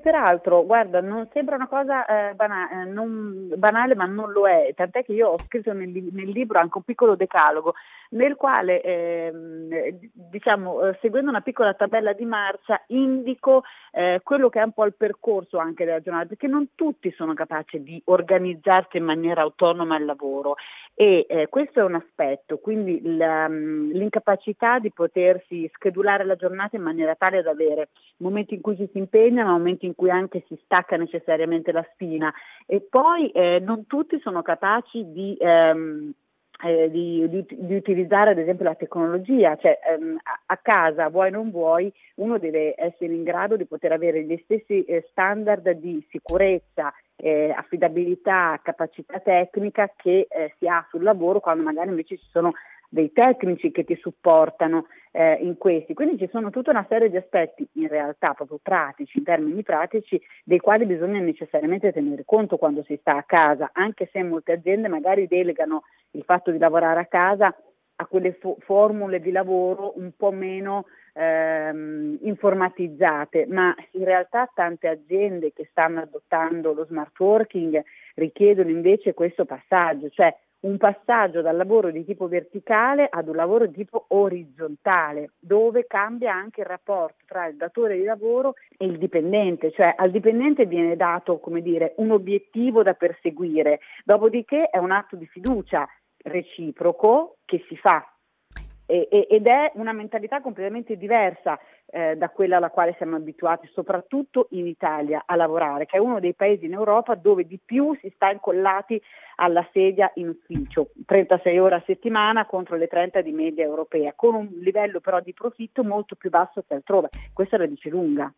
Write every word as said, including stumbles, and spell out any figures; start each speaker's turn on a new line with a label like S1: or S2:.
S1: peraltro, guarda, non sembra una cosa eh, bana- eh, non- banale, ma non lo è, tant'è che io ho scritto nel, li- nel libro anche un piccolo decalogo nel quale, ehm, eh, diciamo, eh, seguendo una piccola tabella di marcia, indico eh, quello che è un po' il percorso anche della giornata, perché non tutti sono capaci di organizzarsi in maniera autonoma il lavoro e eh, questo è un aspetto, quindi la- l'incapacità di potersi schedulare la giornata in maniera tale da avere momenti in cui ci si impegna, ma momenti in cui anche si stacca necessariamente la spina, e poi eh, non tutti sono capaci di, ehm, eh, di, di, di utilizzare ad esempio la tecnologia, cioè ehm, a, a casa vuoi non vuoi uno deve essere in grado di poter avere gli stessi eh, standard di sicurezza, eh, affidabilità, capacità tecnica che eh, si ha sul lavoro, quando magari invece ci sono dei tecnici che ti supportano eh, in questi. Quindi ci sono tutta una serie di aspetti in realtà proprio pratici, in termini pratici, dei quali bisogna necessariamente tenere conto quando si sta a casa, anche se molte aziende magari delegano il fatto di lavorare a casa a quelle fo- formule di lavoro un po' meno ehm, informatizzate, ma in realtà tante aziende che stanno adottando lo smart working richiedono invece questo passaggio, cioè un passaggio dal lavoro di tipo verticale ad un lavoro di tipo orizzontale, dove cambia anche il rapporto tra il datore di lavoro e il dipendente, cioè al dipendente viene dato, come dire, un obiettivo da perseguire, dopodiché è un atto di fiducia reciproco che si fa. E, e, ed è una mentalità completamente diversa eh, da quella alla quale siamo abituati, soprattutto in Italia, a lavorare, che è uno dei paesi in Europa dove di più si sta incollati alla sedia in ufficio, trentasei ore a settimana contro le trenta di media europea, con un livello però di profitto molto più basso che altrove. Questa la dice lunga.